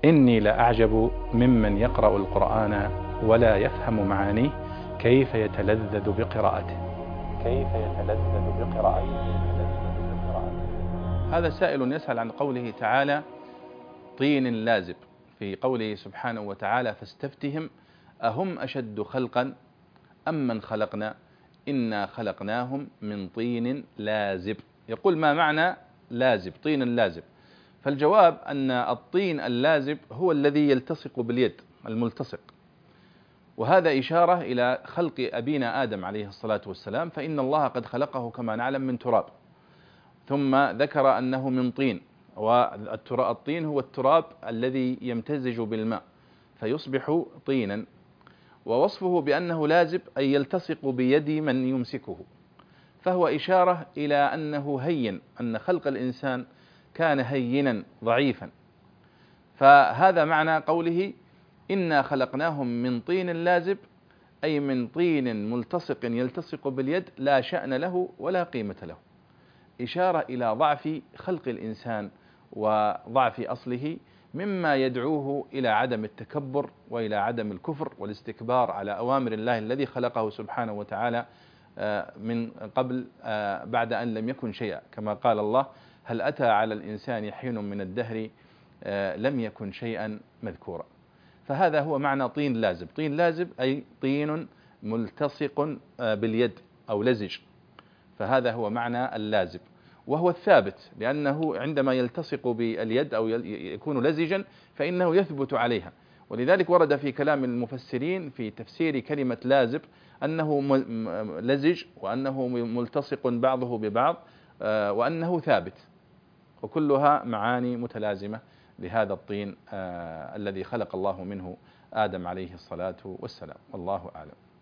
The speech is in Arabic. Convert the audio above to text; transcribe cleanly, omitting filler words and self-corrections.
إني لأعجب ممن يقرأ القرآن ولا يفهم معانيه كيف يتلذذ بقراءته. هذا سائل يسأل عن قوله تعالى طين لازب، في قوله سبحانه وتعالى فاستفتهم أهم أشد خلقا أم من خلقنا إنا خلقناهم من طين لازب. يقول ما معنى لازب، طين لازب؟ فالجواب أن الطين اللازب هو الذي يلتصق باليد، الملتصق، وهذا إشارة إلى خلق أبينا آدم عليه الصلاة والسلام، فإن الله قد خلقه كما نعلم من تراب، ثم ذكر أنه من طين، والطين هو التراب الذي يمتزج بالماء فيصبح طينا، ووصفه بأنه لازب أي يلتصق بيد من يمسكه، فهو إشارة إلى أنه هين، أن خلق الإنسان كان هينا ضعيفا. فهذا معنى قوله إنا خلقناهم من طين لازب، أي من طين ملتصق يلتصق باليد لا شأن له ولا قيمة له، إشارة إلى ضعف خلق الإنسان وضعف أصله، مما يدعوه إلى عدم التكبر وإلى عدم الكفر والاستكبار على أوامر الله الذي خلقه سبحانه وتعالى من قبل بعد أن لم يكن شيئا، كما قال الله هل أتى على الإنسان حين من الدهر لم يكن شيئا مذكورا. فهذا هو معنى طين لازب. طين لازب أي طين ملتصق باليد أو لزج، فهذا هو معنى اللازب، وهو الثابت، لأنه عندما يلتصق باليد أو يكون لزجا فإنه يثبت عليها. ولذلك ورد في كلام المفسرين في تفسير كلمة لازب أنه لزج، وأنه ملتصق بعضه ببعض، وأنه ثابت، وكلها معاني متلازمة لهذا الطين الذي خلق الله منه آدم عليه الصلاة والسلام. والله أعلم.